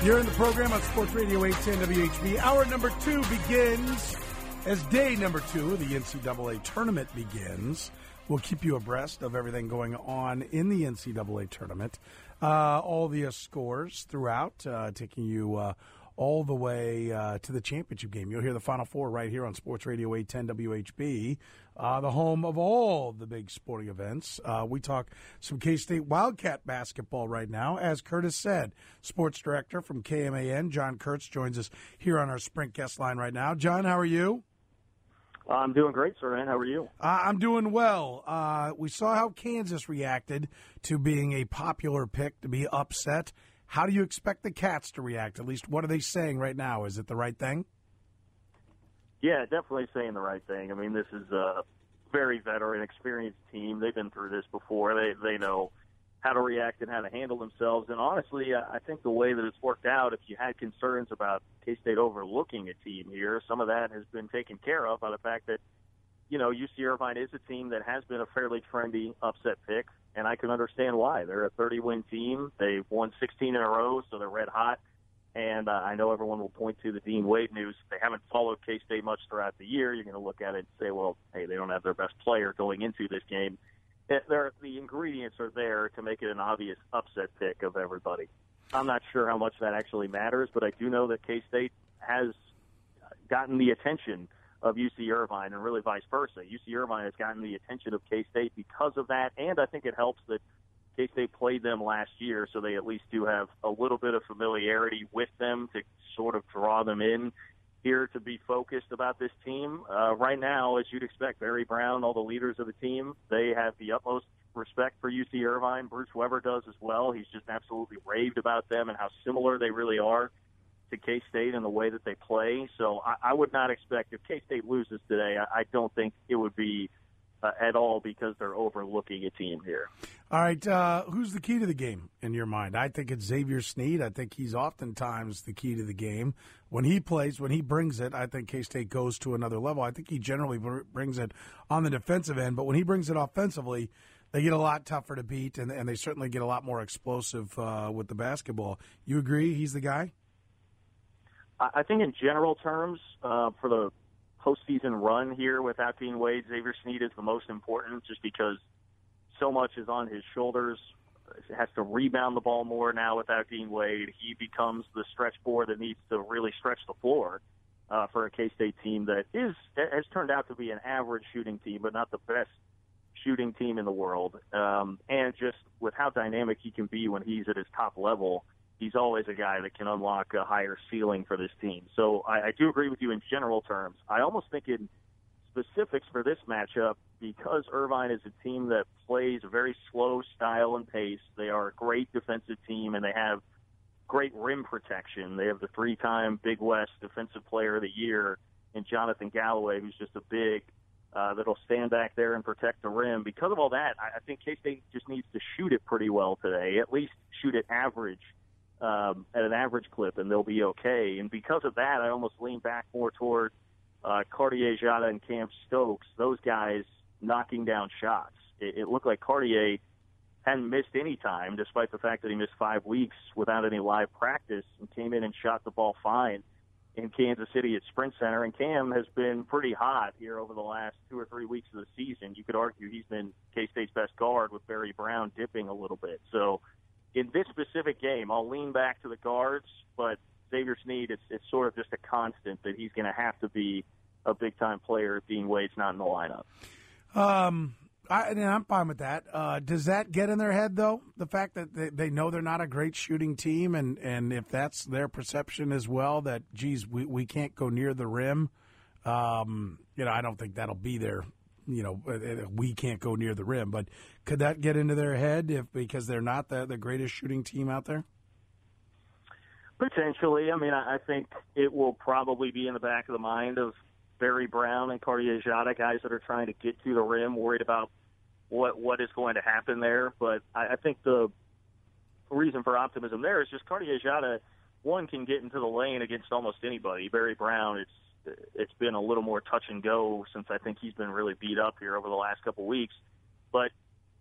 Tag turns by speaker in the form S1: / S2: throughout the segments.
S1: You're in the program on Sports Radio 810 WHB. Hour number 2 begins as day number 2 of the NCAA tournament begins. We'll keep you abreast of everything going on in the NCAA tournament. All the scores throughout, taking you all the way to the championship game. You'll hear the Final Four right here on Sports Radio 810 WHB, the home of all the big sporting events. We talk some K-State Wildcat basketball right now. As Curtis said, sports director from KMAN, John Kurtz, joins us here on our Sprint guest line right now. John, how are you?
S2: I'm doing great, sir. And how are you?
S1: I'm doing well. We saw how Kansas reacted to being a popular pick to be upset. How do you expect the Cats to react? At least, what are they saying right now? Is it the right thing?
S2: Yeah, definitely saying the right thing. I mean, this is a very veteran, experienced team. They've been through this before. They know how to react and how to handle themselves. And honestly, I think the way that it's worked out, if you had concerns about K-State overlooking a team here, some of that has been taken care of by the fact that, you know, UC Irvine is a team that has been a fairly trendy upset pick, and I can understand why. They're a 30-win team. They've won 16 in a row, so they're red hot. And I know everyone will point to the Dean Wade news. They haven't followed K-State much throughout the year. You're going to look at it and say, well, hey, they don't have their best player going into this game. The ingredients are there to make it an obvious upset pick of everybody. I'm not sure how much that actually matters, but I do know that K-State has gotten the attention of UC Irvine, and really vice versa. UC Irvine has gotten the attention of K-State because of that, and I think it helps that K-State played them last year, so they at least do have a little bit of familiarity with them to sort of draw them in here to be focused about this team. Right now, as you'd expect, Barry Brown, all the leaders of the team, they have the utmost respect for UC Irvine. Bruce Weber does as well. He's just absolutely raved about them and how similar they really are to K-State in the way that they play. So I would not expect, if K-State loses today, I don't think it would be at all because they're overlooking a team here.
S1: All right, who's the key to the game in your mind? I think it's Xavier Sneed. I think he's oftentimes the key to the game. When he plays, when he brings it, I think K-State goes to another level. I think he generally brings it on the defensive end, but when he brings it offensively, they get a lot tougher to beat, and they certainly get a lot more explosive with the basketball. You agree he's the guy?
S2: I think in general terms, for the postseason run here without Dean Wade, Xavier Sneed is the most important just because so much is on his shoulders. He has to rebound the ball more now without Dean Wade. He becomes the stretch four that needs to really stretch the floor for a K-State team that has turned out to be an average shooting team, but not the best shooting team in the world. And just with how dynamic he can be when he's at his top level, he's always a guy that can unlock a higher ceiling for this team. So I do agree with you in general terms. I almost think in specifics for this matchup, because Irvine is a team that plays a very slow style and pace, they are a great defensive team, and they have great rim protection. They have the 3-time Big West Defensive Player of the Year in Jonathan Galloway, who's just a big that'll stand back there and protect the rim. Because of all that, I think K-State just needs to shoot it pretty well today, at least shoot it average. At an average clip, and they'll be okay. And because of that, I almost lean back more toward Cartier Jada and Cam Stokes, those guys knocking down shots. It looked like Cartier hadn't missed any time, despite the fact that he missed 5 weeks without any live practice, and came in and shot the ball fine in Kansas City at Sprint Center. And Cam has been pretty hot here over the last 2 or 3 weeks of the season. You could argue he's been K-State's best guard with Barry Brown dipping a little bit. So in this specific game, I'll lean back to the guards, but Xavier Sneed, it's sort of just a constant that he's going to have to be a big-time player if Dean Wade's not in the lineup.
S1: I'm fine with that. Does that get in their head, though, the fact that they know they're not a great shooting team, and if that's their perception as well, that, geez, we can't go near the rim, I don't think that'll be their we can't go near the rim. But could that get into their head because they're not the greatest shooting team out there?
S2: Potentially. I mean, I think it will probably be in the back of the mind of Barry Brown and Cartier Jada, guys that are trying to get to the rim, worried about what is going to happen there. But I think the reason for optimism there is just Cartier Jada, one, can get into the lane against almost anybody. Barry Brown, it's been a little more touch and go since I think he's been really beat up here over the last couple of weeks. But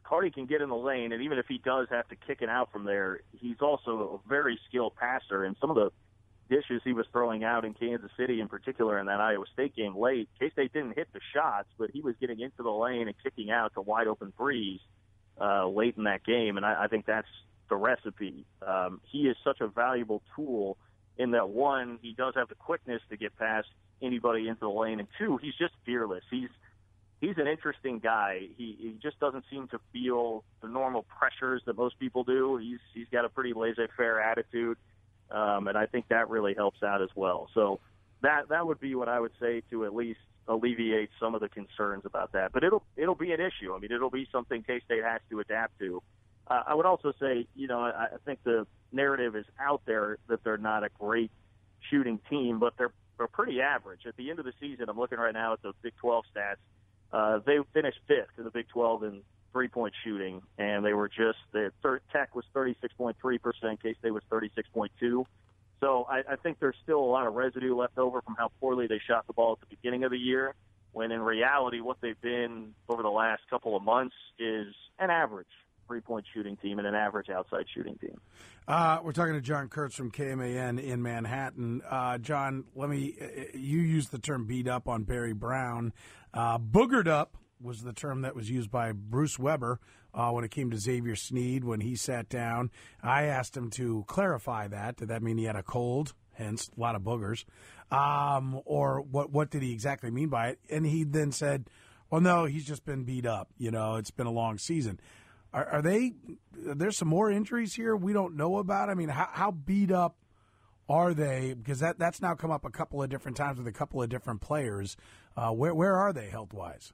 S2: Cardi can get in the lane, and even if he does have to kick it out from there, he's also a very skilled passer. And some of the dishes he was throwing out in Kansas City in particular in that Iowa State game late, K-State didn't hit the shots, but he was getting into the lane and kicking out to wide open threes late in that game, and I think that's the recipe. He is such a valuable tool in that, one, he does have the quickness to get past anybody into the lane, and two, he's just fearless. He's an interesting guy. He just doesn't seem to feel the normal pressures that most people do. He's got a pretty laissez-faire attitude, and I think that really helps out as well. So that would be what I would say to at least alleviate some of the concerns about that. But it'll be an issue. I mean, it'll be something K-State has to adapt to. I would also say, I think the narrative is out there that they're not a great shooting team, but they're pretty average. At the end of the season, I'm looking right now at the Big 12 stats. They finished fifth in the Big 12 in three-point shooting, and they were Tech was 36.3%, K-State was 36.2%. So I think there's still a lot of residue left over from how poorly they shot the ball at the beginning of the year, when in reality what they've been over the last couple of months is an average three-point shooting team and an average outside shooting team.
S1: We're talking to John Kurtz from KMAN in Manhattan. John, you used the term beat up on Barry Brown. Boogered up was the term that was used by Bruce Weber when it came to Xavier Sneed when he sat down. I asked him to clarify that. Did that mean he had a cold, hence a lot of boogers? Or what did he exactly mean by it? And he then said, well, no, he's just been beat up. It's been a long season. There's some more injuries here we don't know about? I mean, how beat up are they? Because that's now come up a couple of different times with a couple of different players. Where are they health-wise?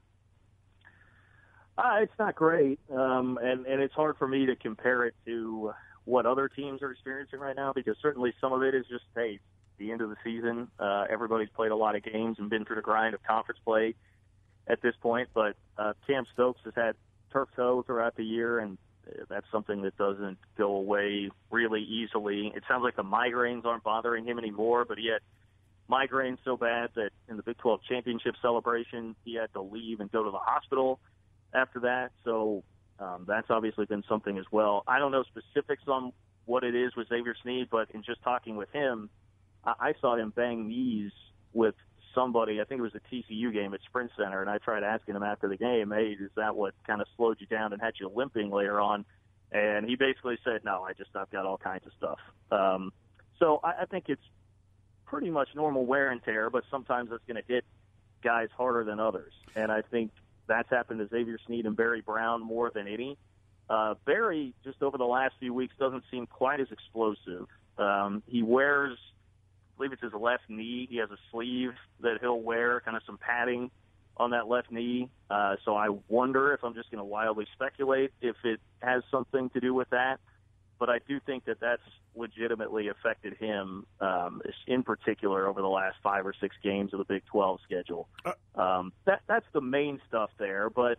S2: It's not great, and it's hard for me to compare it to what other teams are experiencing right now, because certainly some of it is just, hey, the end of the season. Everybody's played a lot of games and been through the grind of conference play at this point, but Cam Stokes has had turf toe throughout the year, and that's something that doesn't go away really easily. It sounds like the migraines aren't bothering him anymore, but he had migraines so bad that in the Big 12 championship celebration, he had to leave and go to the hospital after that. So that's obviously been something as well. I don't know specifics on what it is with Xavier Sneed, but in just talking with him, I saw him bang knees with somebody. I think it was a TCU game at Sprint Center, and I tried asking him after the game, hey, is that what kind of slowed you down and had you limping later on? And he basically said, no, I've got all kinds of stuff. So I think it's pretty much normal wear and tear, but sometimes it's going to hit guys harder than others. And I think that's happened to Xavier Sneed and Barry Brown more than any. Barry, just over the last few weeks, doesn't seem quite as explosive. He wears, I believe it's his left knee. He has a sleeve that he'll wear, kind of some padding on that left knee. So I wonder, if I'm just going to wildly speculate, if it has something to do with that. But I do think that that's legitimately affected him in particular over the last 5 or 6 games of the Big 12 schedule. That's the main stuff there. But,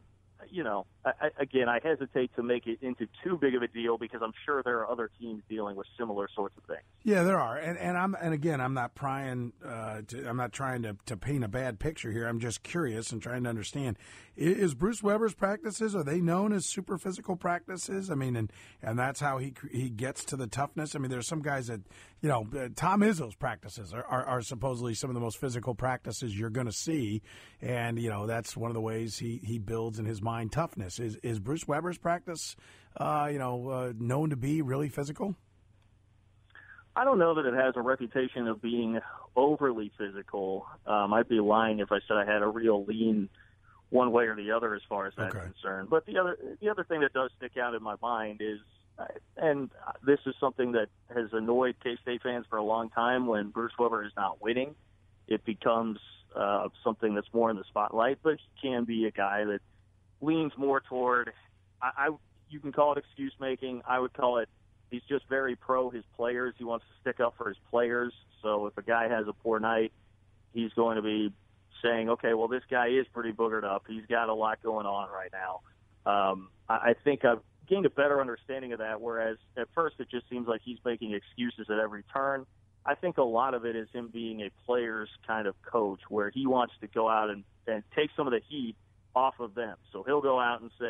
S2: I hesitate to make it into too big of a deal, because I'm sure there are other teams dealing with similar sorts of things.
S1: Yeah, there are, and again, I'm not prying. I'm not trying to paint a bad picture here. I'm just curious and trying to understand. Is Bruce Weber's practices, are they known as super physical practices? I mean, and that's how he gets to the toughness. I mean, there's some guys that Tom Izzo's practices are supposedly some of the most physical practices you're going to see, and that's one of the ways he builds in his mind toughness. Is Bruce Weber's practice, known to be really physical?
S2: I don't know that it has a reputation of being overly physical. I'd be lying if I said I had a real lean one way or the other as far as that's concerned. But the other thing that does stick out in my mind is, and this is something that has annoyed K-State fans for a long time, when Bruce Weber is not winning, it becomes something that's more in the spotlight. But he can be a guy that leans more toward, you can call it excuse making. I would call it, he's just very pro his players. He wants to stick up for his players. So if a guy has a poor night, he's going to be saying, okay, well, this guy is pretty boogered up. He's got a lot going on right now. I think I've gained a better understanding of that, whereas at first it just seems like he's making excuses at every turn. I think a lot of it is him being a player's kind of coach, where he wants to go out and take some of the heat off of them. So he'll go out and say,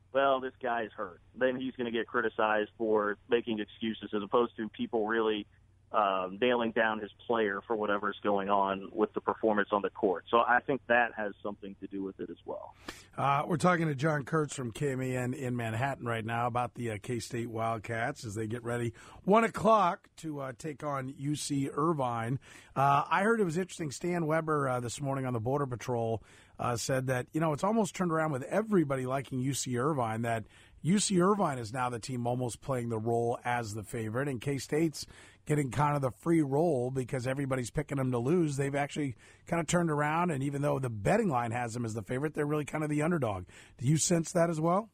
S2: well, this guy's hurt, then he's going to get criticized for making excuses as opposed to people really nailing down his player for whatever's going on with the performance on the court. So I think that has something to do with it as well.
S1: We're talking to John Kurtz from KMAN in Manhattan right now about the K-State Wildcats as they get ready. 1 o'clock to take on UC Irvine. I heard it was interesting. Stan Weber this morning on the Border Patrol said that, it's almost turned around with everybody liking UC Irvine, that UC Irvine is now the team almost playing the role as the favorite, and K-State's getting kind of the free roll because everybody's picking them to lose. They've actually kind of turned around, and even though the betting line has them as the favorite, they're really kind of the underdog. Do you sense that as well?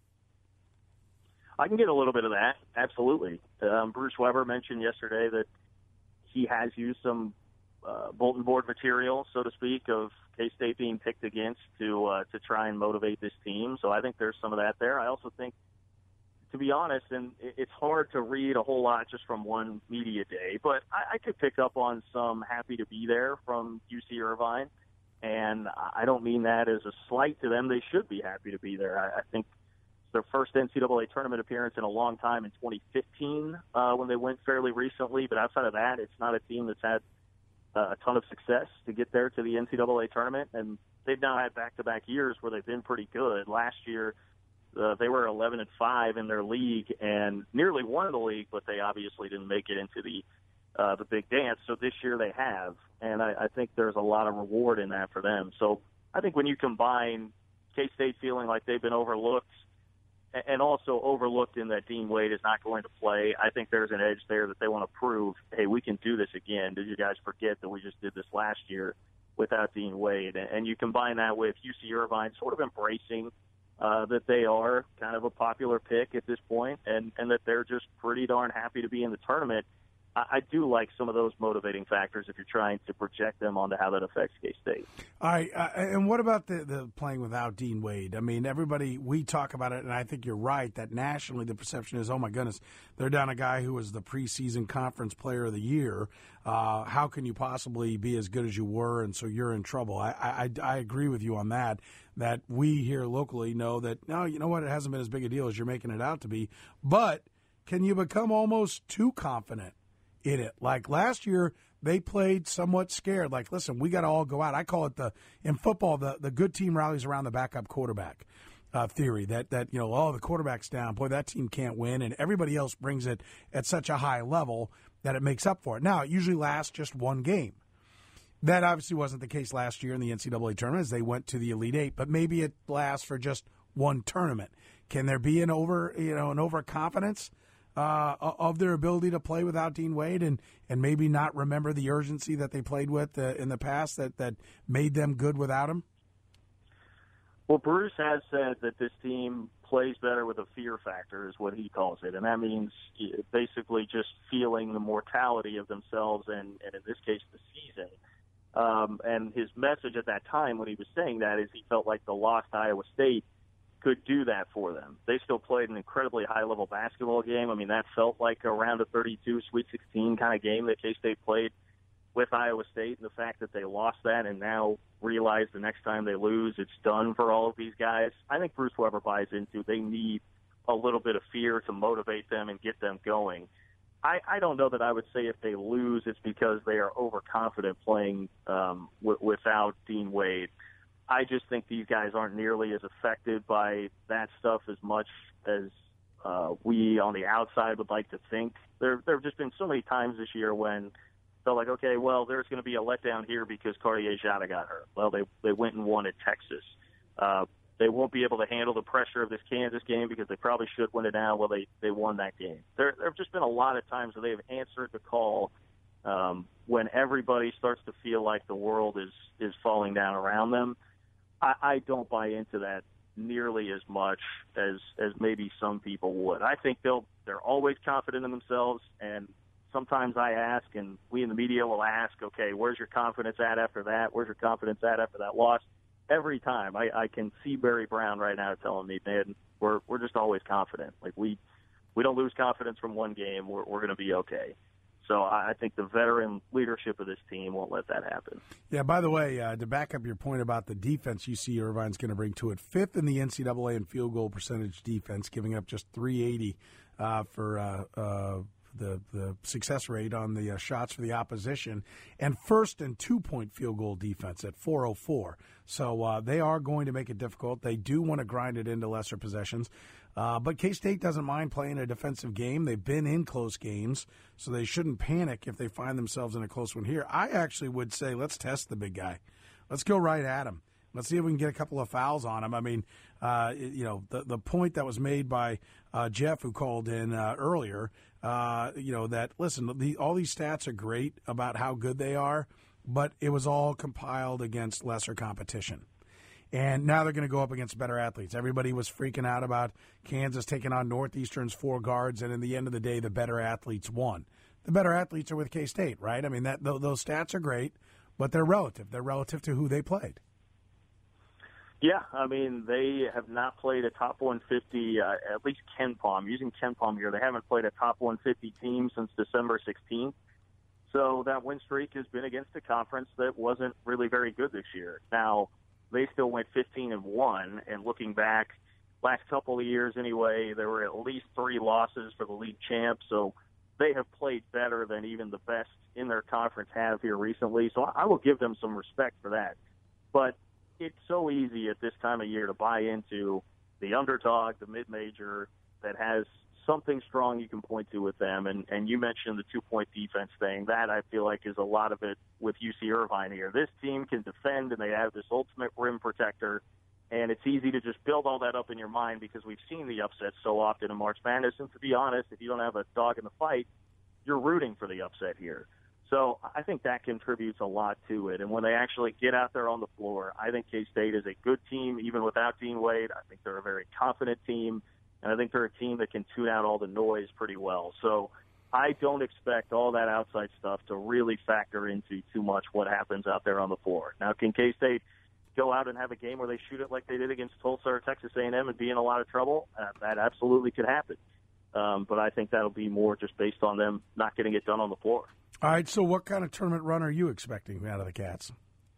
S2: I can get a little bit of that, absolutely. Bruce Weber mentioned yesterday that he has used some bulletin board material, so to speak, of K-State being picked against to try and motivate this team. So I think there's some of that there. I also think, to be honest, and it's hard to read a whole lot just from one media day, but I could pick up on some happy to be there from UC Irvine, and I don't mean that as a slight to them. They should be happy to be there. I think it's their first NCAA tournament appearance in a long time in 2015 when they went fairly recently, but outside of that, it's not a team that's had a ton of success to get there to the NCAA tournament, and they've now had back-to-back years where they've been pretty good. Last year, they were 11-5 in their league and nearly won the league, but they obviously didn't make it into the big dance. So this year they have, and I think there's a lot of reward in that for them. So I think when you combine K-State feeling like they've been overlooked and also overlooked in that Dean Wade is not going to play, I think there's an edge there that they want to prove, hey, we can do this again. Did you guys forget that we just did this last year without Dean Wade? And you combine that with UC Irvine sort of embracing that they are kind of a popular pick at this point, and that they're just pretty darn happy to be in the tournament. I do like some of those motivating factors if you're trying to project them onto how that affects K-State.
S1: All right, and what about the playing without Dean Wade? I mean, everybody, we talk about it, and I think you're right that nationally the perception is, oh, my goodness, they're down a guy who was the preseason conference player of the year. How can you possibly be as good as you were, and so you're in trouble? I agree with you on that we here locally know that, no, you know what, it hasn't been as big a deal as you're making it out to be. But can you become almost too confident in it? Like last year, they played somewhat scared. Like, listen, we got to all go out. I call it in football, the good team rallies around the backup quarterback theory that, the quarterback's down. Boy, that team can't win. And everybody else brings it at such a high level that it makes up for it. Now, it usually lasts just one game. That obviously wasn't the case last year in the NCAA tournament as they went to the Elite Eight, but maybe it lasts for just one tournament. Can there be an overconfidence of their ability to play without Dean Wade and maybe not remember the urgency that they played with in the past that made them good without him?
S2: Well, Bruce has said that this team plays better with a fear factor is what he calls it, and that means basically just feeling the mortality of themselves and in this case the season. And his message at that time when he was saying that is he felt like the loss to Iowa State could do that for them. They still played an incredibly high-level basketball game. I mean, that felt like a round of 32, Sweet 16 kind of game that K-State played with Iowa State, and the fact that they lost that and now realize the next time they lose, it's done for all of these guys. I think Bruce Weber buys into they need a little bit of fear to motivate them and get them going. I don't know that I would say if they lose, it's because they are overconfident playing without Dean Wade. I just think these guys aren't nearly as affected by that stuff as much as we on the outside would like to think. There have just been so many times this year when felt like, okay, well, there's going to be a letdown here because Cartier-Jada got hurt. Well, they went and won at Texas. They won't be able to handle the pressure of this Kansas game because they probably should win it now. Well, they won that game. There have just been a lot of times where they've answered the call when everybody starts to feel like the world is falling down around them. I don't buy into that nearly as much as maybe some people would. I think they're always confident in themselves, and sometimes I ask, and we in the media will ask, okay, where's your confidence at after that? Where's your confidence at after that loss? Every time I can see Barry Brown right now telling me, man, we're just always confident. Like we don't lose confidence from one game. We're going to be okay. So I think the veteran leadership of this team won't let that happen.
S1: Yeah, by the way, to back up your point about the defense UC Irvine's going to bring to it, 5th in the NCAA in field goal percentage defense, giving up just 380 for the success rate on the shots for the opposition, and 1st in 2-point field goal defense at 404. So they are going to make it difficult. They do want to grind it into lesser possessions. But K-State doesn't mind playing a defensive game. They've been in close games, so they shouldn't panic if they find themselves in a close one here. I actually would say let's test the big guy. Let's go right at him. Let's see if we can get a couple of fouls on him. I mean, the point that was made by Jeff, who called in earlier, that, listen, all these stats are great about how good they are, but it was all compiled against lesser competition. And now they're going to go up against better athletes. Everybody was freaking out about Kansas taking on Northeastern's 4 guards, and in the end of the day, the better athletes won. The better athletes are with K-State, right? I mean, those stats are great, but they're relative. They're relative to who they played.
S2: Yeah, I mean, they have not played a top 150, at least KenPom. Using KenPom here, they haven't played a top 150 team since December 16th. So that win streak has been against a conference that wasn't really very good this year. Now, they still went 15-1, and looking back, last couple of years anyway, there were at least 3 losses for the league champ. So they have played better than even the best in their conference have here recently. So I will give them some respect for that. But it's so easy at this time of year to buy into the underdog, the mid-major that has something strong you can point to with them. And you mentioned the 2-point defense thing. That, I feel like, is a lot of it with UC Irvine here. This team can defend, and they have this ultimate rim protector, and it's easy to just build all that up in your mind because we've seen the upsets so often in March Madness. And to be honest, if you don't have a dog in the fight, you're rooting for the upset here. So I think that contributes a lot to it. And when they actually get out there on the floor, I think K-State is a good team, even without Dean Wade. I think they're a very confident team, and I think they're a team that can tune out all the noise pretty well. So I don't expect all that outside stuff to really factor into too much what happens out there on the floor. Now, can K-State go out and have a game where they shoot it like they did against Tulsa or Texas A&M and be in a lot of trouble? That absolutely could happen. But I think that'll be more just based on them not getting it done on the floor.
S1: All right, so what kind of tournament run are you expecting out of the Cats?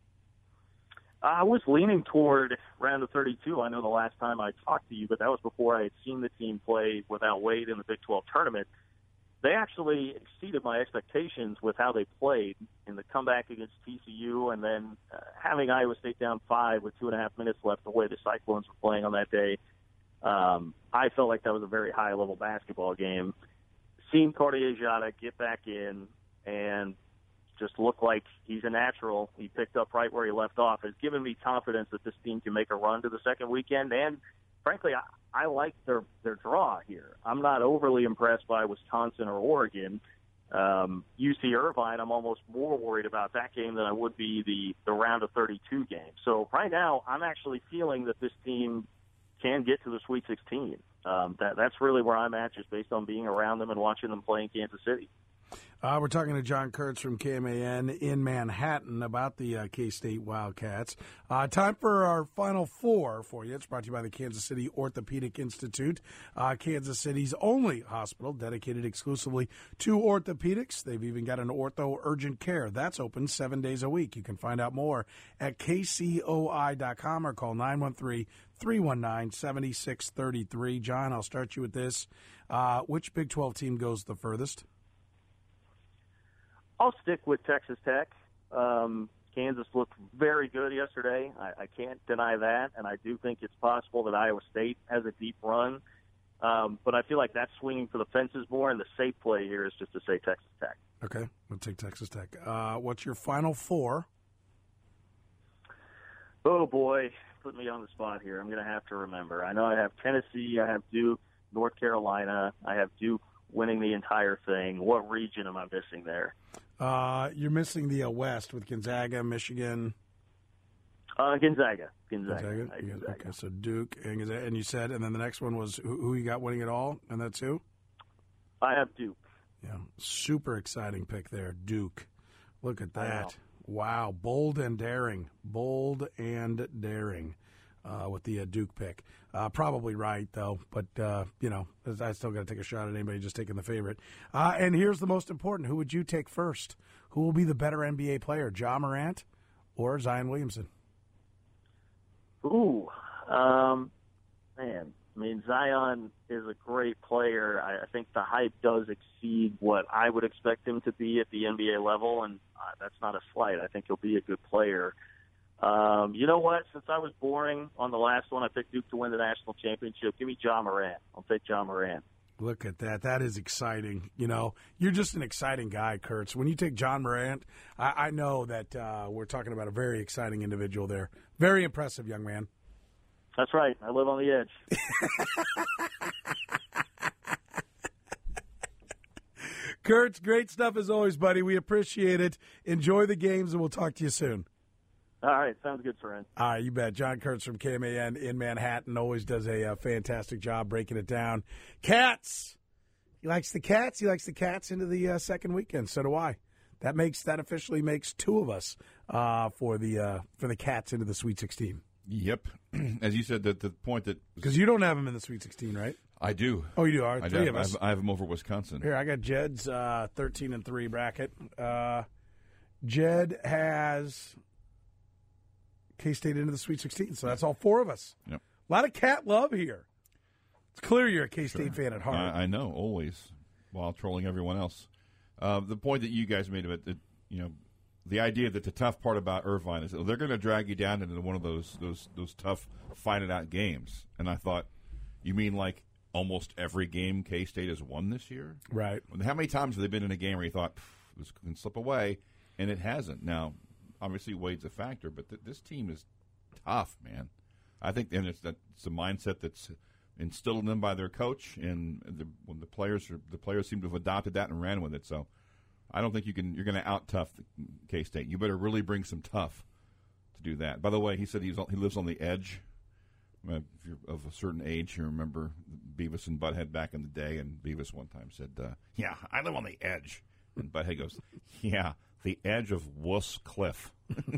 S2: I was leaning toward round of 32. I know the last time I talked to you, but that was before I had seen the team play without Wade in the Big 12 tournament. They actually exceeded my expectations with how they played in the comeback against TCU, and then having Iowa State down 5 with 2.5 minutes left, the way the Cyclones were playing on that day. I felt like that was a very high-level basketball game. Seeing Cartier-Jada get back in and just look like he's a natural, he picked up right where he left off, has given me confidence that this team can make a run to the second weekend. And, frankly, I like their draw here. I'm not overly impressed by Wisconsin or Oregon. UC Irvine, I'm almost more worried about that game than I would be the round of 32 game. So right now, I'm actually feeling that this team can get to the Sweet 16. That's really where I'm at, just based on being around them and watching them play in Kansas City.
S1: We're talking to John Kurtz from KMAN in Manhattan about the K-State Wildcats. Time for our final 4 for you. It's brought to you by the Kansas City Orthopedic Institute, Kansas City's only hospital dedicated exclusively to orthopedics. They've even got an ortho urgent care. That's open 7 days a week. You can find out more at kcoi.com or call 913-319-7633. John, I'll start you with this. Which Big 12 team goes the furthest?
S2: I'll stick with Texas Tech. Kansas looked very good yesterday. I can't deny that, and I do think it's possible that Iowa State has a deep run. But I feel like that's swinging for the fences more, and the safe play here is just to say Texas Tech.
S1: Okay, we'll take Texas Tech. What's your final 4?
S2: Oh, boy, put me on the spot here. I'm going to have to remember. I know I have Tennessee, I have Duke, North Carolina, I have Duke winning the entire thing. What region am I missing there?
S1: You're missing the West with Gonzaga, Michigan.
S2: Gonzaga.
S1: Okay, so Duke and Gonzaga. And you said, and then the next one was who you got winning it all, and that's who?
S2: I have Duke.
S1: Yeah, super exciting pick there, Duke. Look at that. Wow, bold and daring. with the Duke pick. Probably right, though, but, I still got to take a shot at anybody just taking the favorite. And here's the most important. Who would you take first? Who will be the better NBA player, Ja Morant or Zion Williamson?
S2: Ooh, man. I mean, Zion is a great player. I think the hype does exceed what I would expect him to be at the NBA level, and that's not a slight. I think he'll be a good player. You know what? Since I was boring on the last one, I picked Duke to win the national championship. Give me Ja Morant. I'll take Ja Morant.
S1: Look at that. That is exciting. You're just an exciting guy, Kurtz. When you take John Morant, I know that we're talking about a very exciting individual there. Very impressive, young man.
S2: That's right. I live on the edge.
S1: Kurtz, great stuff as always, buddy. We appreciate it. Enjoy the games, and we'll talk to you soon.
S2: All right. Sounds good, friend.
S1: All right, you bet. John Kurtz from KMAN in Manhattan always does a fantastic job breaking it down. Cats. He likes the Cats. He likes the Cats into the second weekend. So do I. That officially makes two of us for the Cats into the Sweet 16.
S3: Yep. As you said, the point that...
S1: Because you don't have them in the Sweet 16, right?
S3: I do.
S1: Oh, you do? All right, three of us.
S3: I have them over Wisconsin.
S1: Here, I got Jed's 13-3 bracket. Jed has K-State into the Sweet 16, so that's all four of us.
S3: Yep.
S1: A lot of Cat love here. It's clear you're a K-State fan at heart.
S3: I know, always, while trolling everyone else. The point that you guys made about the idea that the tough part about Irvine is they're going to drag you down into one of those tough fight-it-out games. And I thought, you mean like almost every game K-State has won this year?
S1: Right.
S3: How many times have they been in a game where you thought, this can slip away, and it hasn't? Now, obviously Wade's a factor, but this team is tough, man. I think it's a mindset that's instilled in them by their coach, and when the players seem to have adopted that and ran with it. So I don't think you're going to out-tough K-State. You better really bring some tough to do that. By the way, he said he lives on the edge. If you're of a certain age, you remember Beavis and Butthead back in the day, and Beavis one time said, yeah, I live on the edge. And Butthead goes, yeah, the edge of Wuss Cliff.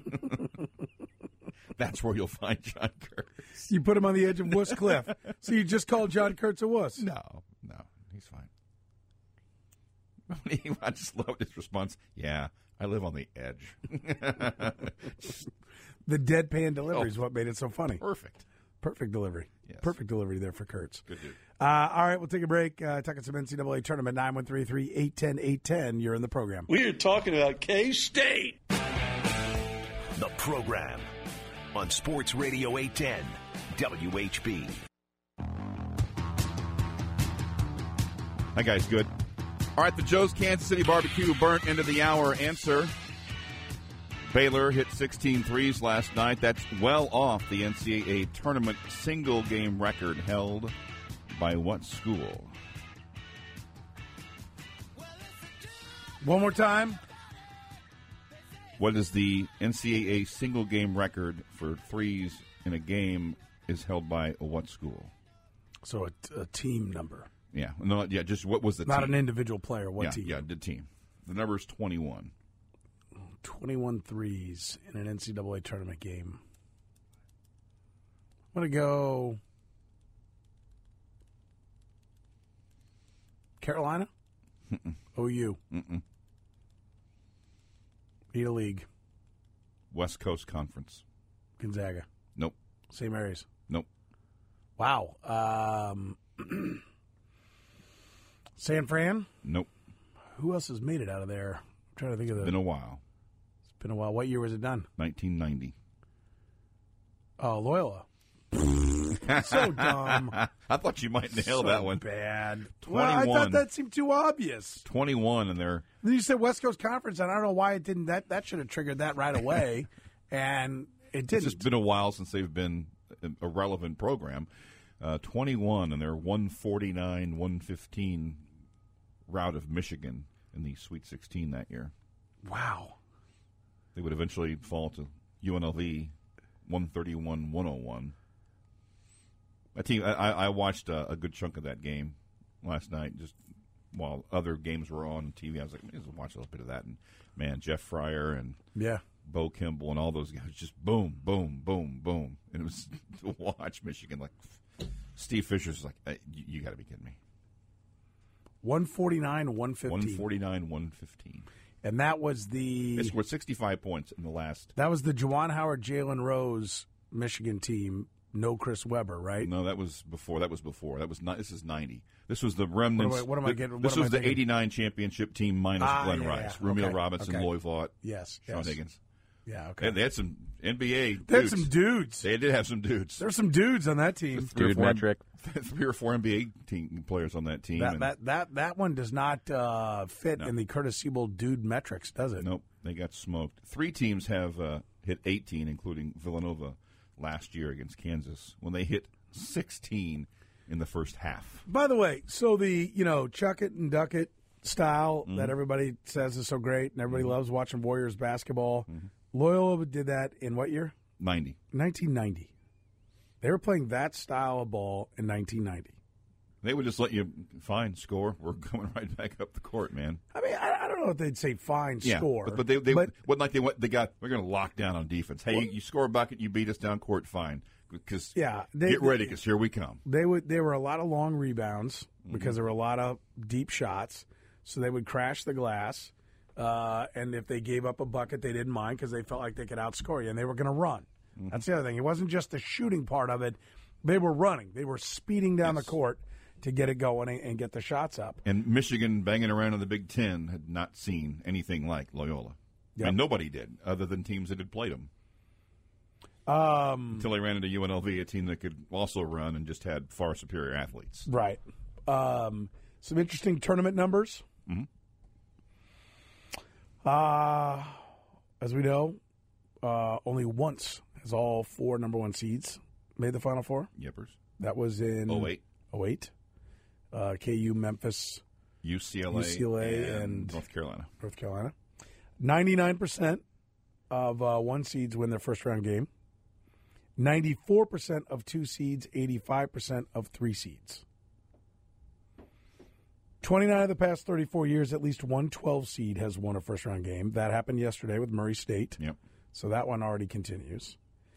S3: That's where you'll find John Kurtz.
S1: You put him on the edge of Wuss Cliff. So you just called John Kurtz a wuss?
S3: No, he's fine. I just loved his response. Yeah, I live on the edge.
S1: The deadpan delivery is what made it so funny.
S3: Perfect
S1: delivery.
S3: Yes.
S1: Perfect delivery there for Kurtz.
S3: Good dude.
S1: All right, we'll take a break. Talking some NCAA tournament, 913-810-810. You're in the program.
S4: We're talking about K-State.
S5: The program on Sports Radio 810 WHB.
S3: Hi, guys. Good. All right, the Joe's Kansas City Barbecue burnt into the hour answer. Baylor hit 16 threes last night. That's well off the NCAA tournament single-game record held by what school?
S1: One more time.
S3: What is the NCAA single-game record for threes in a game is held by what school?
S1: So a team number.
S3: Yeah. No, yeah, just what was the
S1: Not
S3: team?
S1: an individual player. What team?
S3: Yeah, the team. The number is 21.
S1: 21 threes in an NCAA tournament game. I'm going to go Carolina?
S3: Mm-mm.
S1: OU.
S3: Mm-mm.
S1: Need a league.
S3: West Coast Conference.
S1: Gonzaga.
S3: Nope.
S1: Same areas.
S3: Nope.
S1: Wow. San Fran?
S3: Nope.
S1: Who else has made it out of there? I'm trying to think of
S3: Been a while.
S1: It's been a while. What year was it done?
S3: 1990.
S1: Oh, Loyola. So dumb.
S3: I thought you might nail that one.
S1: Bad.
S3: 21.
S1: Well, I thought that seemed too obvious.
S3: 21, and they're...
S1: Then you said West Coast Conference, and I don't know why it didn't. That should have triggered that right away, and it didn't.
S3: It's just been a while since they've been a relevant program. 21, and they're 149-115 route of Michigan in the Sweet 16 that year.
S1: Wow.
S3: They would eventually fall to UNLV 131-101. I watched a good chunk of that game last night, just while other games were on TV. I was like, let's watch a little bit of that. And man, Jeff Fryer and Bo Kimball and all those guys, just boom, boom, boom, boom. And it was to watch Michigan, like, Steve Fisher's like, you got to be kidding me.
S1: 149, 115.
S3: 149, 115.
S1: And that was the...
S3: They scored 65 points in the last...
S1: That was the Juwan Howard, Jalen Rose Michigan team, no Chris Webber, right?
S3: No, that was before. This is 90. This was the remnants.
S1: What am I getting?
S3: This was the 89 championship team minus Glenn Rice.
S1: Yeah.
S3: Romeo
S1: Okay.
S3: Robinson,
S1: Okay.
S3: Lloyd Vaught,
S1: Yes.
S3: Sean Higgins.
S1: Yeah, okay.
S3: They had some NBA
S1: They had
S3: dudes.
S1: some dudes.
S3: They did have some dudes.
S1: There's some dudes on that team.
S3: Three or
S6: Dude
S3: four-
S6: metric.
S3: 3 or 4 NBA team players on that team.
S1: That one does not fit
S3: No.
S1: in the Curtis Siebel dude metrics, does it?
S3: Nope, they got smoked. 3 teams have hit 18, including Villanova last year against Kansas, when they hit 16 in the first half.
S1: By the way, so the chuck it and duck it style that everybody says is so great and everybody loves watching Warriors basketball. Loyola did that in what year?
S3: 90.
S1: 1990. They were playing that style of ball in 1990.
S3: They would just let you score. We're going right back up the court, man.
S1: I mean, I don't know if they'd say fine score.
S3: But they wasn't like we're going to lock down on defense. Hey, you score a bucket, you beat us down court, fine. Because get ready, because here we come.
S1: There were a lot of long rebounds because there were a lot of deep shots. So they would crash the glass, and if they gave up a bucket, they didn't mind because they felt like they could outscore you, and they were going to run. That's the other thing. It wasn't just the shooting part of it. They were running. They were speeding down the court to get it going and get the shots up.
S3: And Michigan, banging around in the Big Ten, had not seen anything like Loyola.
S1: Yep.
S3: I mean, nobody did, other than teams that had played them. Until they ran into UNLV, a team that could also run and just had far superior athletes.
S1: Right. Some interesting tournament numbers. As we know, only once has all 4 number 1 seeds made the Final Four.
S3: Yippers.
S1: That was in
S3: 08.
S1: KU, Memphis,
S3: UCLA and North Carolina.
S1: 99% of 1 seeds win their first round game. 94% of 2 seeds, 85% of 3 seeds. 29 of the past 34 years, at least one 12 seed has won a first round game. That happened yesterday with Murray State.
S3: Yep.
S1: So that one already continues.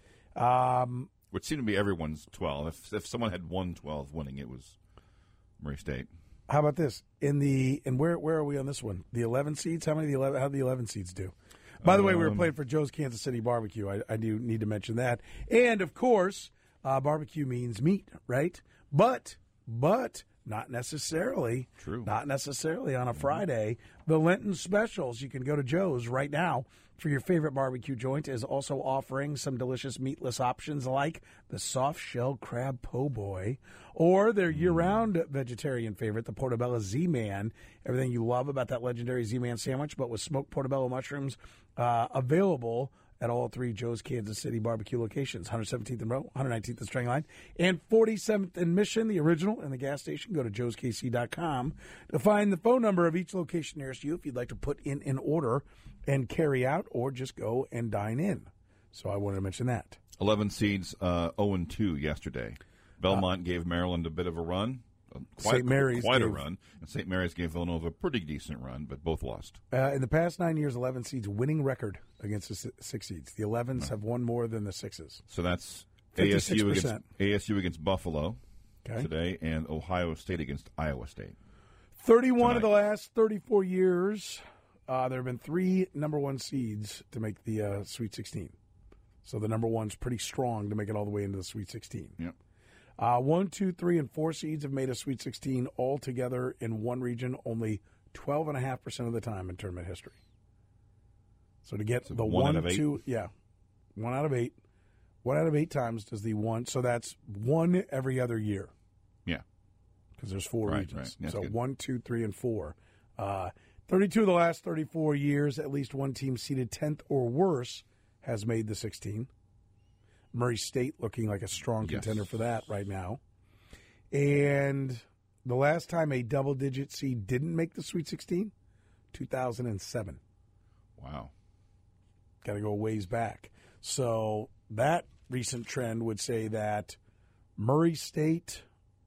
S3: Which seemed to be everyone's 12. If someone had won 12 winning, it was Murray State.
S1: How about this? Where are we on this one? The 11 seeds? How did the 11 seeds do? By the way, we were playing for Joe's Kansas City Barbecue. I do need to mention that. And, of course, barbecue means meat, right? But not necessarily.
S3: True.
S1: Not necessarily on a Friday. The Lenten specials, you can go to Joe's right now for your favorite barbecue joint, is also offering some delicious meatless options like the soft shell crab po' boy or their year-round vegetarian favorite, the Portobello Z-Man. Everything you love about that legendary Z-Man sandwich, but with smoked portobello mushrooms, available at all 3 Joe's Kansas City barbecue locations, 117th and Row, 119th and Strang and 47th and Mission, the original, and the gas station. Go to joeskc.com to find the phone number of each location nearest you if you'd like to put in an order and carry out or just go and dine in. So I wanted to mention that.
S3: 11 seeds, 0-2 yesterday. Belmont gave Maryland a bit of a run.
S1: St. Mary's
S3: quite a
S1: gave-
S3: run. And St. Mary's gave Villanova a pretty decent run, but both lost.
S1: In the past 9 years, 11 seeds winning record against the 6 seeds. The 11s have won more than the 6s.
S3: So that's
S1: 56%.
S3: ASU against Buffalo
S1: Okay.
S3: today and Ohio State against Iowa State.
S1: 31 of
S3: tonight.
S1: the last 34 years, there have been 3 number 1 seeds to make the Sweet 16. So the number 1's pretty strong to make it all the way into the Sweet 16.
S3: Yep.
S1: 1, 2, 3, and 4 seeds have made a Sweet 16 all together in one region only 12.5% of the time in tournament history. So to get
S3: So
S1: the
S3: 1
S1: 1,
S3: out of 8?
S1: 2, yeah, 1 out of 8. 1 out of 8 times does the 1. So that's 1 every other year.
S3: Yeah.
S1: Because there's 4
S3: Right,
S1: regions.
S3: right. That's
S1: So
S3: good.
S1: 1, 2, 3, and 4. 32 of the last 34 years, at least one team seeded 10th or worse has made the 16. Murray State looking like a strong
S3: Yes.
S1: contender for that right now. And the last time a double-digit seed didn't make the Sweet 16, 2007.
S3: Wow.
S1: Got to go a ways back. So that recent trend would say that Murray State,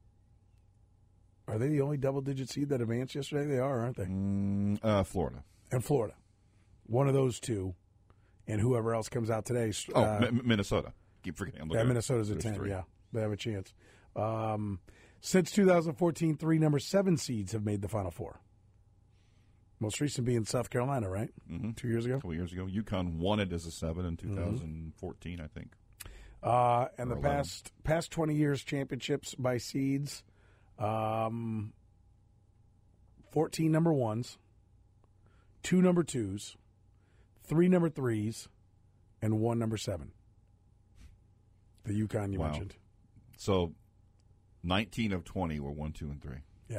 S1: are they the only double-digit seed that advanced yesterday? They are, aren't they?
S3: Florida.
S1: And Florida. One of those two and whoever else comes out today.
S3: Minnesota. Keep forgetting.
S1: Minnesota's a 10.
S3: 3.
S1: Yeah, they have a chance. Since 2014, 3 number 7 seeds have made the Final Four. Most recent being South Carolina, right?
S3: Mm-hmm.
S1: 2 years ago.
S3: A couple years ago, UConn won it as a 7 in 2014, I think.
S1: And the past 20 years championships by seeds, 14 number 1s, 2 number 2s, 3 number 3s, and 1 number 7. The UConn you mentioned.
S3: So 19 of 20 were 1, 2, and 3.
S1: Yeah.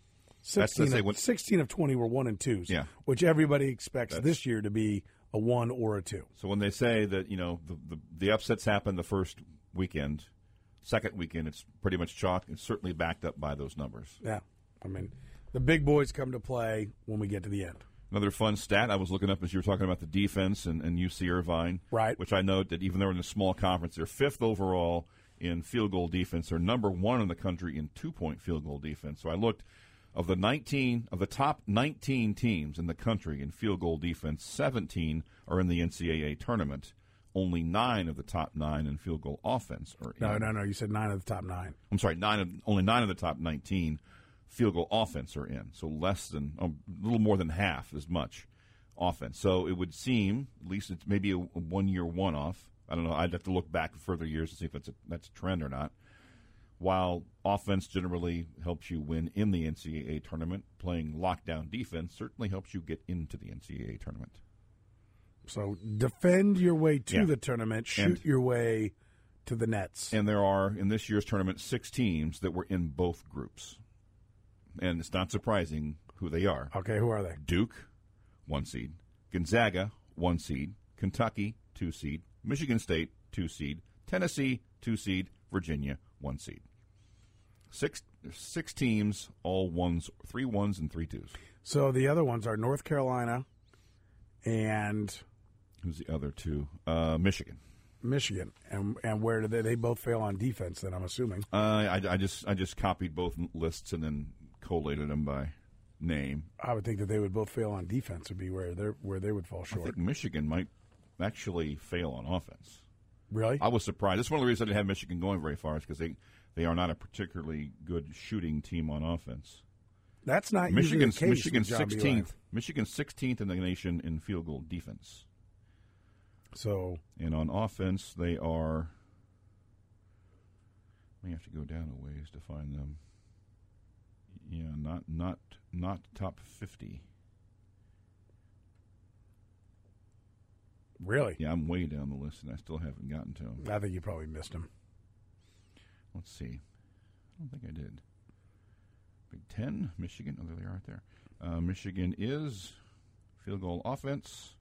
S1: 16 of 20 were 1 and 2s,
S3: yeah.
S1: which everybody expects this year to be a 1 or a 2.
S3: So when they say that, the upsets happen the first weekend, second weekend, it's pretty much chalk. It's certainly backed up by those numbers.
S1: Yeah. I mean, the big boys come to play when we get to the end.
S3: Another fun stat I was looking up as you were talking about the defense and UC Irvine,
S1: right?
S3: Which I note that even though they're in a small conference, they're 5th overall in field goal defense. They're number 1 in the country in 2-point field goal defense. So I looked of the top 19 teams in the country in field goal defense, 17 are in the NCAA tournament. Only 9 of the top 9 in field goal offense are in.
S1: No. You said 9 of the top 9.
S3: I'm sorry, only 9 of the top 19 field goal offense are in. So less than a little more than half as much offense. So it would seem, at least it's maybe a 1-year one-off. I don't know. I'd have to look back further years to see if that's a trend or not. While offense generally helps you win in the NCAA tournament, playing lockdown defense certainly helps you get into the NCAA tournament.
S1: So defend your way to the tournament, shoot your way to the nets.
S3: And there are, in this year's tournament, 6 teams that were in both groups. And it's not surprising who they are.
S1: Okay, who are they?
S3: Duke, 1 seed. Gonzaga, 1 seed. Kentucky, 2 seed. Michigan State, 2 seed. Tennessee, 2 seed. Virginia, 1 seed. Six teams, all 1s, 3 1s and 3 2s.
S1: So the other ones are North Carolina and
S3: who's the other 2? Michigan.
S1: And where did they both fail on defense? Then I'm assuming.
S3: I just copied both lists and then collated them by name.
S1: I would think that they would both fail on defense would be where they would fall short.
S3: I think Michigan might actually fail on offense.
S1: Really?
S3: I was surprised. That's one of the reasons I didn't have Michigan going very far is because they are not a particularly good shooting team on offense.
S1: That's not usually the case.
S3: Michigan's 16th. Michigan's 16th in the nation in field goal defense.
S1: So,
S3: and on offense, they are. We have to go down a ways to find them. Yeah, not top 50.
S1: Really?
S3: Yeah, I'm way down the list, and I still haven't gotten to them.
S1: I think you probably missed them.
S3: Let's see. I don't think I did. Big Ten, Michigan. Oh, there they are right there. Michigan is field goal offense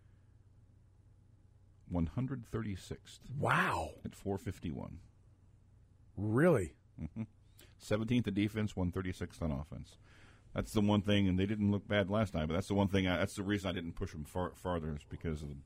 S3: 136th.
S1: Wow.
S3: At 451.
S1: Really?
S3: Mm-hmm. 17th in defense, 136th on offense. That's the one thing, and they didn't look bad last night, but that's the one thing, that's the reason I didn't push them farther is because of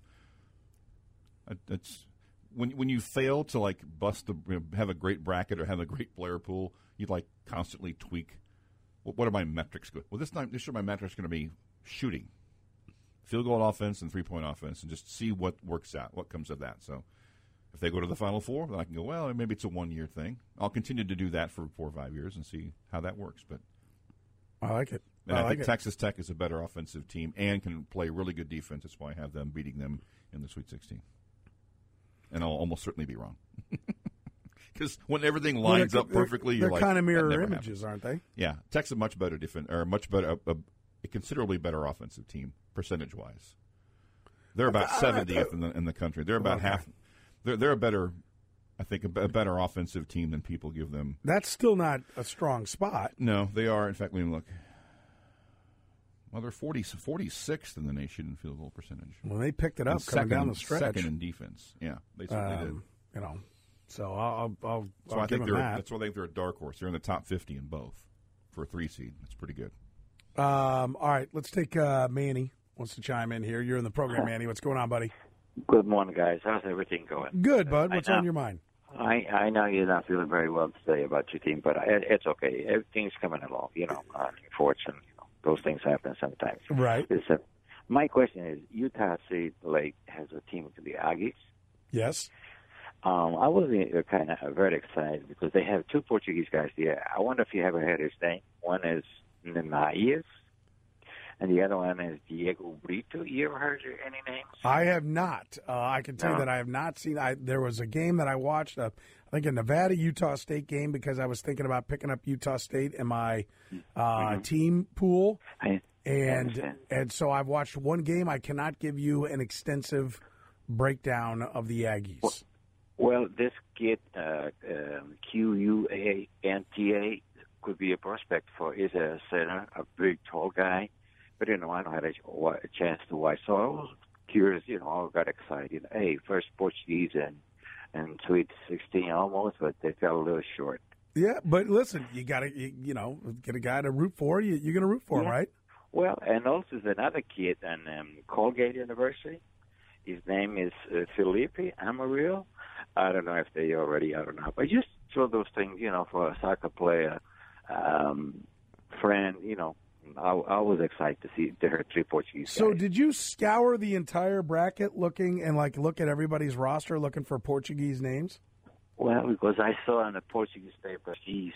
S3: it's when you fail to have a great bracket or have a great player pool, you constantly tweak. What are my metrics good? Well, this year my metrics are going to be shooting, field goal offense, and 3-point offense, and just see what works out, what comes of that. So if they go to the Final Four, then I can go, well, maybe it's a 1-year thing. I'll continue to do that for 4 or 5 years and see how that works. But
S1: I like it.
S3: And I think Texas Tech is a better offensive team and can play really good defense. That's why I have them beating them in the Sweet 16. And I'll almost certainly be wrong. Because when everything lines up perfectly,
S1: they're kind of mirror
S3: happens.
S1: images, aren't they?
S3: Yeah, Tech's a much better a considerably better offensive team percentage-wise. They're about 70th in the country. They're about half. They're a better, I think, a better offensive team than people give them.
S1: That's still not a strong spot.
S3: No, they are. In fact, let me look. Well, they're 46th in the nation in field goal percentage.
S1: Well, they picked it up coming down the stretch.
S3: Second in defense. Yeah, they certainly did.
S1: So I'll
S3: I
S1: give
S3: think
S1: them that.
S3: That's why I think they're a dark horse. They're in the top 50 in both for a 3 seed. That's pretty good.
S1: All right, let's take Manny wants to chime in here. You're in the program, Manny. What's going on, buddy?
S6: Good morning, guys. How's everything going?
S1: Good, bud. What's on your mind?
S6: I know you're not feeling very well today about your team, but it's okay. Everything's coming along. Unfortunately, those things happen sometimes.
S1: Right.
S6: My question is, Utah State Lake has a team to the Aggies.
S1: Yes.
S6: I was kind of very excited because they have two Portuguese guys there. I wonder if you ever heard his name. One is Nemaias, and the other one is Diego Brito. You ever heard any names?
S1: I have not. I can tell you that I have not seen. There was a game that I watched, I think a Nevada-Utah State game, because I was thinking about picking up Utah State in my team pool. And so I've watched one game. I cannot give you an extensive breakdown of the Aggies.
S6: Well, this kid, Quanta, could be a prospect for. He's a center, a big, tall guy. But, I don't have a chance to watch. So I was curious, I got excited. Hey, first Portuguese and Sweet 16 almost, but they fell a little short.
S1: Yeah, but listen, you got to, get a guy to root for. You're going to root for him, right?
S6: Well, and also there's another kid at Colgate University. His name is Felipe Amarillo. I don't know if they already, I don't know. But just throw those things, for a soccer player, friend, I was excited to see there are three Portuguese guys.
S1: So did you scour the entire bracket looking look at everybody's roster looking for Portuguese names?
S6: Well, because I saw on the Portuguese paper he's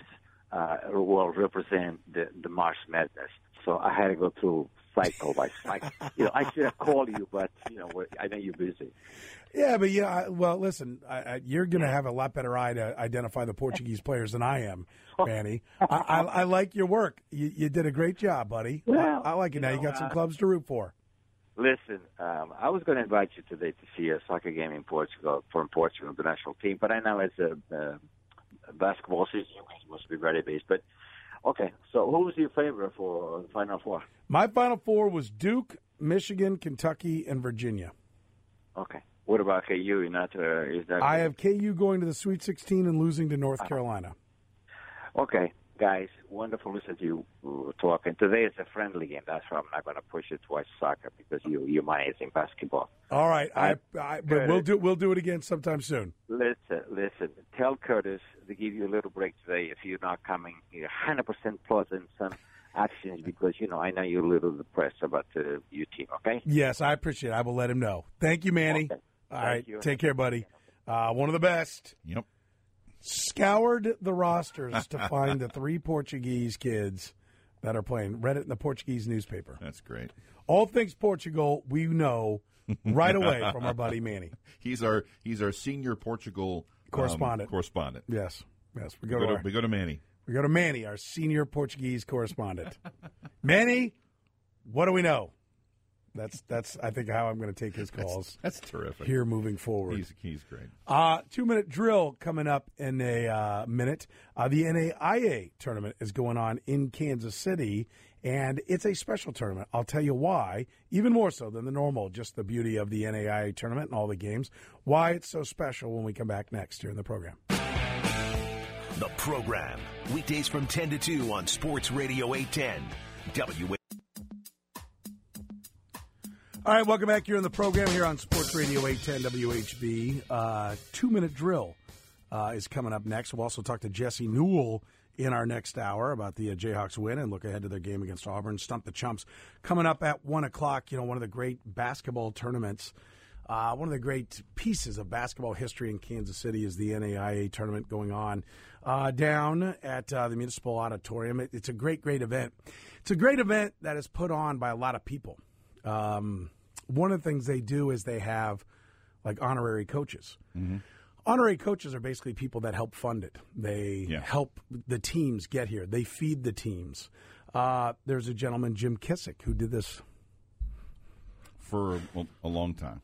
S6: represent the March Madness. So I had to go through cycle by cycle. I should have called you, but I know you're busy.
S1: Yeah, but well, listen, you're going to have a lot better eye to identify the Portuguese players than I am, Manny. I like your work. You did a great job, buddy.
S6: Well,
S1: I like it. Now you got some clubs to root for.
S6: Listen, I was going to invite you today to see a soccer game in Portugal, from Portugal, the national team. But I know it's a basketball season. You guys must be very busy. But okay, so who was your favorite for the Final Four?
S1: My Final Four was Duke, Michigan, Kentucky, and Virginia.
S6: Okay. What about KU?
S1: I have KU going to the Sweet 16 and losing to North Carolina.
S6: Okay, guys, wonderful listening to you talking. Today is a friendly game. That's why I'm not going to push you to watch soccer, because you're amazing basketball.
S1: All right, but we'll do it again sometime soon.
S6: Listen. Tell Curtis to give you a little break today if you're not coming 100% plus in some actions, because I know you're a little depressed about your team. Okay?
S1: Yes, I appreciate it. I will let him know. Thank you, Manny.
S6: Okay.
S1: All right, take care, buddy. One of the best.
S3: Yep.
S1: Scoured the rosters to find the three Portuguese kids that are playing. Read it in the Portuguese newspaper.
S3: That's great.
S1: All things Portugal, we know right away from our buddy Manny.
S3: He's our senior Portugal
S1: correspondent. Yes. We go to
S3: Manny.
S1: We go to Manny, our senior Portuguese correspondent. Manny, what do we know? That's I think how I'm going to take his calls.
S3: That's terrific.
S1: Here moving forward.
S3: He's great.
S1: 2-minute drill coming up in a minute. The NAIA tournament is going on in Kansas City, and it's a special tournament. I'll tell you why, even more so than the normal, just the beauty of the NAIA tournament and all the games, why it's so special when we come back next here in the program.
S5: The program, weekdays from 10 to 2 on Sports Radio 810.
S1: All right, welcome back here in the program here on Sports Radio 810 WHB. 2-minute drill is coming up next. We'll also talk to Jesse Newell in our next hour about the Jayhawks win and look ahead to their game against Auburn. Stump the Chumps coming up at 1 o'clock. One of the great basketball tournaments. One of the great pieces of basketball history in Kansas City is the NAIA tournament going on down at the Municipal Auditorium. It's a great event. It's a great event that is put on by a lot of people. One of the things they do is they have honorary coaches. Mm-hmm. Honorary coaches are basically people that help fund it. They help the teams get here. They feed the teams. There's a gentleman, Jim Kissick, who did this
S3: for a long time,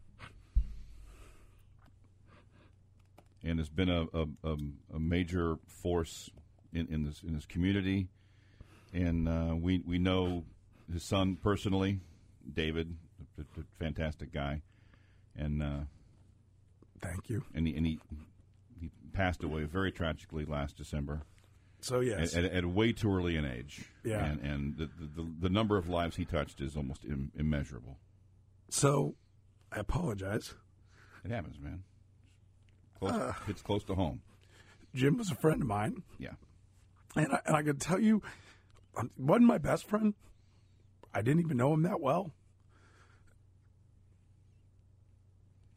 S3: and has been a major force in this community. And we know his son personally. David, a fantastic guy, and
S1: thank you.
S3: And he passed away very tragically last December.
S1: So yes,
S3: at way too early an age.
S1: Yeah,
S3: and the number of lives he touched is almost immeasurable.
S1: So, I apologize.
S3: It happens, man. It's close to home.
S1: Jim was a friend of mine.
S3: Yeah,
S1: and I could tell you, wasn't my best friend. I didn't even know him that well,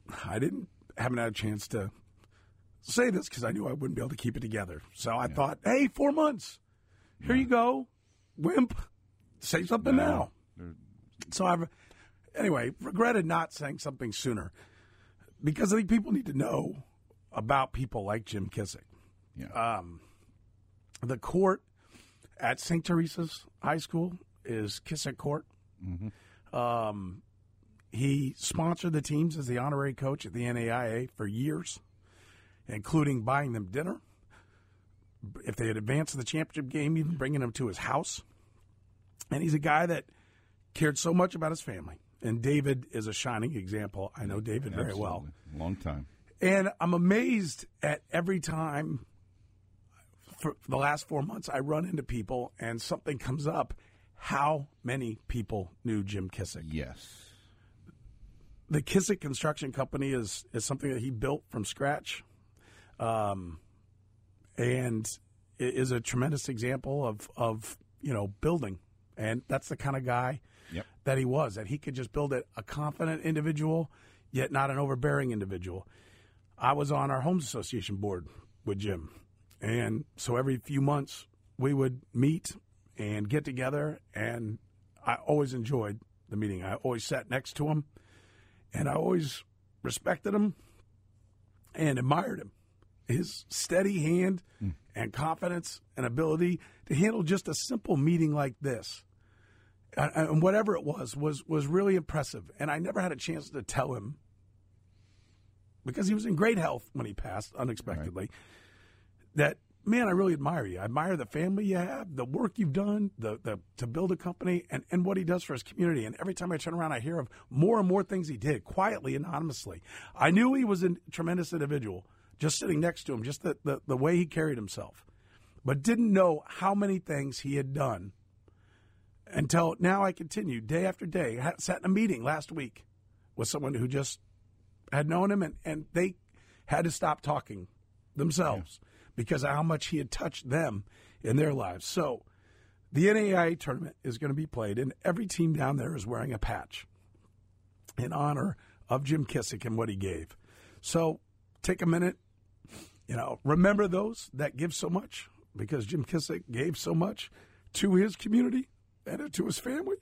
S1: I haven't had a chance to say this because I knew I wouldn't be able to keep it together. So I thought, hey, 4 months. Here you go. Wimp. Say something now. So I've, anyway, regretted not saying something sooner because I think people need to know about people like Jim Kissick.
S3: Yeah.
S1: The court at St. Teresa's High School is Kissick Court. Mm-hmm. He sponsored the teams as the honorary coach at the NAIA for years, including buying them dinner. If they had advanced to the championship game, even bringing them to his house. And he's a guy that cared so much about his family. And David is a shining example. I know David very well.
S3: Long time.
S1: And I'm amazed at every time for the last 4 months I run into people and something comes up, how many people knew Jim Kissick.
S3: Yes.
S1: The Kissick Construction Company is something that he built from scratch. And it is a tremendous example of building. And that's the kind of guy that he was, that he could just build a confident individual, yet not an overbearing individual. I was on our Homes Association board with Jim. And so every few months we would meet and get together, and I always enjoyed the meeting. I always sat next to him, and I always respected him and admired him. His steady hand and confidence and ability to handle just a simple meeting like this, and whatever it was really impressive. And I never had a chance to tell him, because he was in great health when he passed unexpectedly, that, man, I really admire you. I admire the family you have, the work you've done, to build a company, and what he does for his community. And every time I turn around, I hear of more and more things he did, quietly, anonymously. I knew he was a tremendous individual, just sitting next to him, just the way he carried himself, but didn't know how many things he had done until now. I continued day after day. I sat in a meeting last week with someone who just had known him, and they had to stop talking themselves because of how much he had touched them in their lives. So the NAIA tournament is going to be played, and every team down there is wearing a patch in honor of Jim Kissick and what he gave. So take a minute, remember those that give so much, because Jim Kissick gave so much to his community and to his family.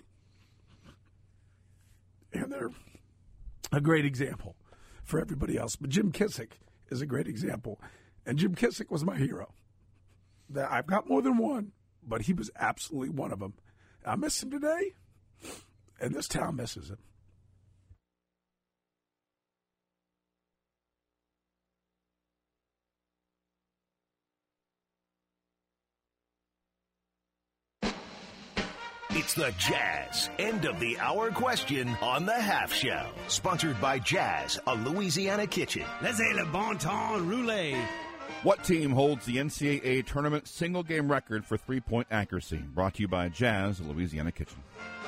S1: And they're a great example for everybody else. But Jim Kissick is a great example. And Jim Kissick was my hero. I've got more than one, but he was absolutely one of them. I miss him today, and this town misses him.
S5: It's the Jazz End of the Hour question on the Half Shell. Sponsored by Jazz, a Louisiana kitchen.
S4: Laissez le bon temps rouler.
S3: What team holds the NCAA tournament single-game record for three-point accuracy? Brought to you by Jazz, a Louisiana kitchen.